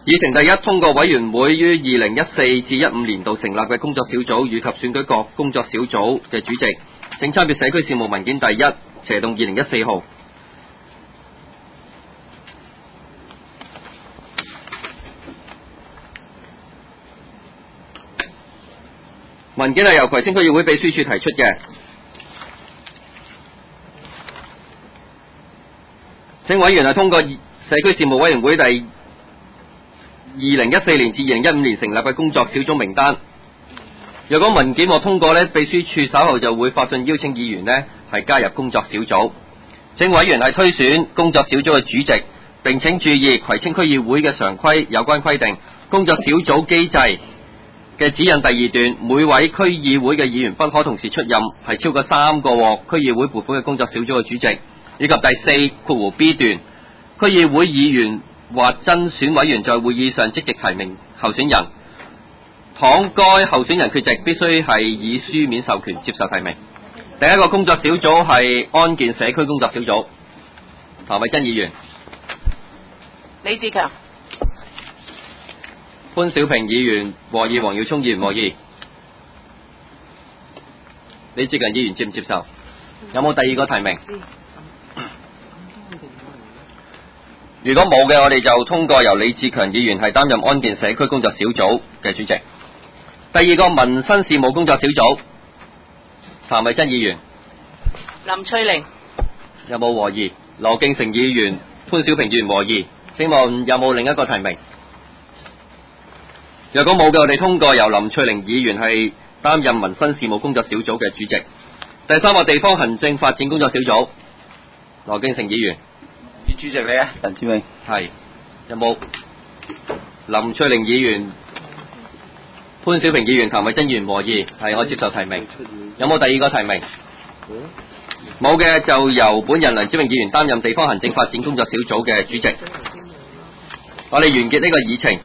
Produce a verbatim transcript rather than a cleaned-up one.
議程第一，通過委員會於二零一四至一五年度成立嘅工作小組以及選舉各工作小組嘅主席。請參閱社區事務文件第一，斜動二零一四號。文件係由葵青區議會秘書處提出嘅。請委員係通過社區事務委員會第二零一四年至二零一五年成立嘅工作小組名單。若果文件獲通過呢，秘書處稍後就會發信邀請議員呢係加入工作小組。請委員係推選工作小組嘅主席，並請注意葵青區議會嘅常規有關規定，工作小組機制嘅指引第二段，每位區議會嘅議員不可同時出任係超過三個獲區議會撥款嘅工作小組嘅主席，以及第四括弧 B 段，區議會議員或真選委員在會議上積極提名候選人，倘該候選人缺席，必須係以書面授權接受提名。第一個工作小組係安建社區工作小組，譚慧珍議員、 李志強、 潘小平議員和議，黃耀聰議員和議。李志強議員接唔接受？有冇第二個提名？如果冇嘅，我哋就通過由李志強議員係擔任安建社區工作小組嘅主席。第二個民生事務工作小組，譚慧珍議員、 林翠玲。 有冇和議？羅敬成議員、潘小平議員和議。請問有冇另一個提名？若果冇嘅，我哋通過由林翠玲議員係擔任民生事務工作小組嘅主席。第三個地方行政發展工作小組，羅敬成議員。 主席你啊，陳志永。 係。有冇？林翠玲議員、潘小平議員、譚慧珍議員和議，係我接受提名。有冇第二個提名？冇嘅，就由本人梁子穎議員擔任地方行政發展工作小組嘅主席。我哋完結呢個議程。